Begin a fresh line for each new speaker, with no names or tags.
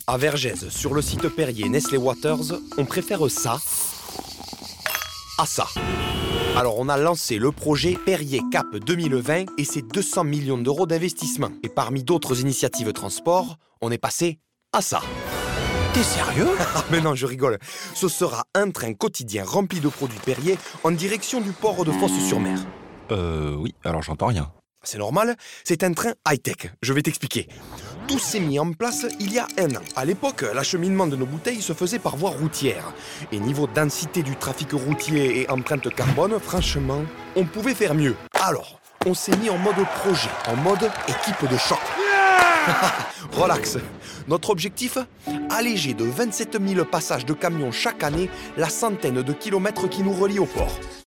À Vergès, sur le site Perrier Nestlé Waters, on préfère ça à ça. Alors on a lancé le projet Perrier Cap 2020 et ses 200 millions d'euros d'investissement. Et parmi d'autres initiatives transport, on est passé à ça.
T'es sérieux?
Ah mais non, je rigole. Ce sera un train quotidien rempli de produits Perrier en direction du port de Fos-sur-Mer.
Oui, alors j'entends rien.
C'est normal, c'est un train high-tech. Je vais t'expliquer. Tout s'est mis en place il y a 1 an. À l'époque, l'acheminement de nos bouteilles se faisait par voie routière. Et niveau densité du trafic routier et empreinte carbone, franchement, on pouvait faire mieux. Alors, on s'est mis en mode projet, en mode équipe de choc. Relax. Notre objectif? Alléger de 27 000 passages de camions chaque année la centaine de kilomètres qui nous relient au port.